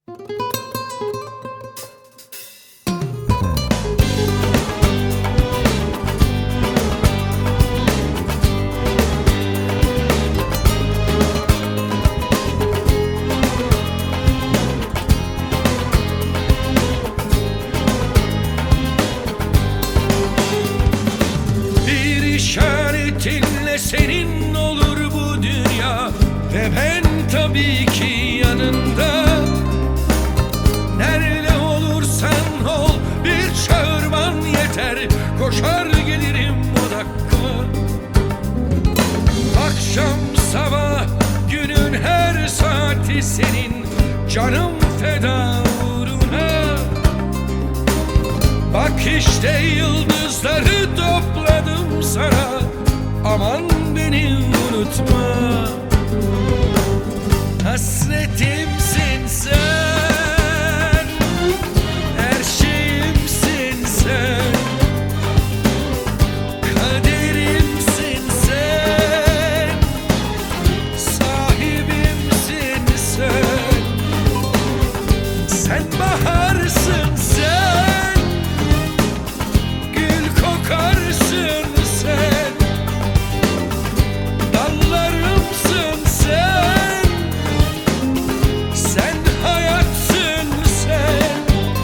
İşaretinle senin olur bu dünya ve ben tabii ki yanında. Nerede olursan ol bir çağırman yeter, koşar gelirim o dakika. Akşam sabah günün her saati senin, canım feda uğruna. Bak işte yıldızları topladım sana, aman beni unutma. Hasretimsin sen, her şeyimsin sen, kaderimsin sen, sahibimsin sen. Sen baharsın sen, gül kokarsın sen, dallarımsın sen, sen hayatsın sen.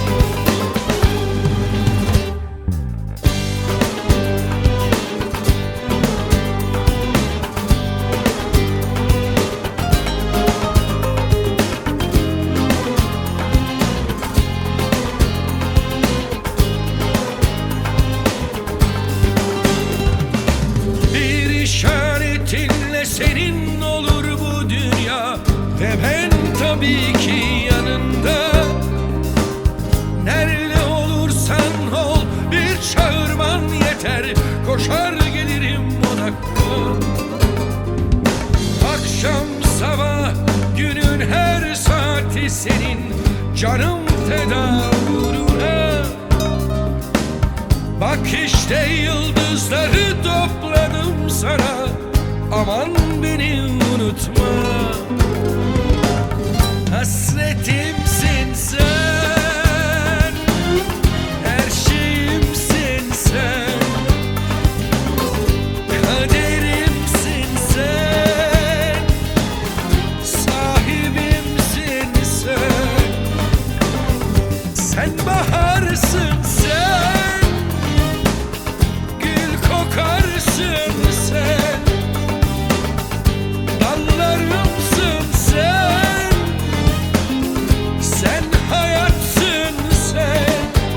İşaretinle senin olur bu dünya ve ben tabii ki yanında. Nerede olursan ol bir çağırman yeter, koşar gelirim o dakika. Akşam sabah günün her saati senin, canım feda uğruna. Bak işte yıldızları topladım sana, aman beni unutma. Hasretimsin sen, her şeyimsin sen, kaderimsin sen, sahibimsin sen. Sen baharsın sen, gül kokarsın sen, dallarımsın sen, sen hayatsın sen.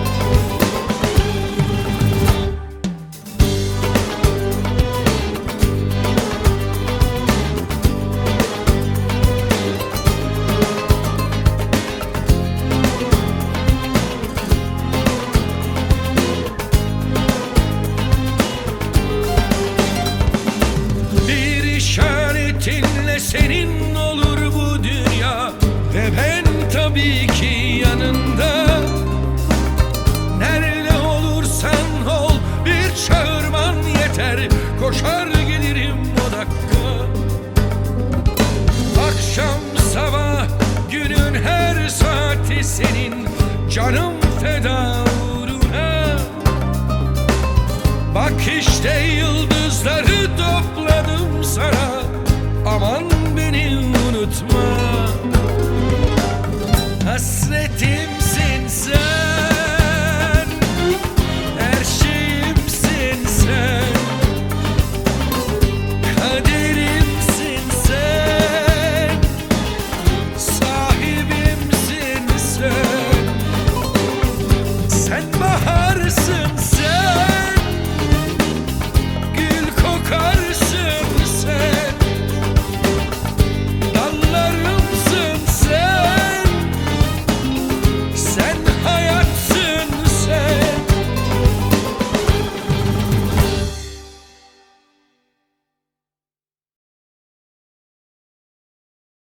İşaretinle senin olur bu dünya ve ben tabii ki yanında. Nerede olursan ol bir çağırman yeter, koşar gelirim o dakika. Akşam sabah günün her saati senin, canım